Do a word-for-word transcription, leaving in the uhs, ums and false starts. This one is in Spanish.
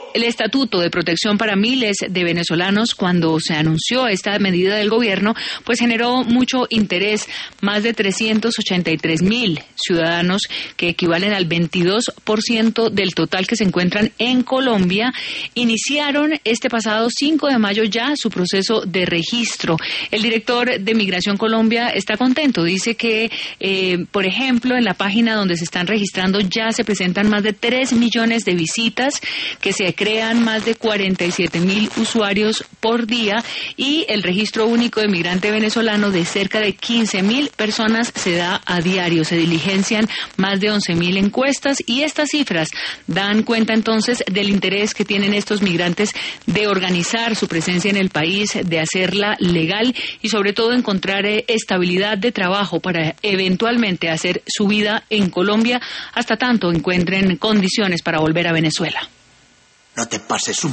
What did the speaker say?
El Estatuto de Protección para miles de venezolanos, cuando se anunció esta medida del gobierno, pues generó mucho interés. Más de trescientos ochenta y tres mil ciudadanos, que equivalen al veintidós por ciento del total que se encuentran en Colombia, iniciaron este pasado cinco de mayo ya su proceso de registro. El director de Migración Colombia está contento. Dice que, eh, por ejemplo, en la página donde se están registrando ya se presentan más de tres millones de visitas, que se crean más de cuarenta y siete mil usuarios por día, y el registro único de migrante venezolano de cerca de quince mil personas se da a diario. Se diligencian más de once mil encuestas, y estas cifras dan cuenta entonces del interés que tienen estos migrantes de organizar su presencia en el país, de hacerla legal y sobre todo encontrar eh, estabilidad de trabajo para eventualmente hacer su vida en Colombia hasta tanto encuentren condiciones para volver a Venezuela. No te pases un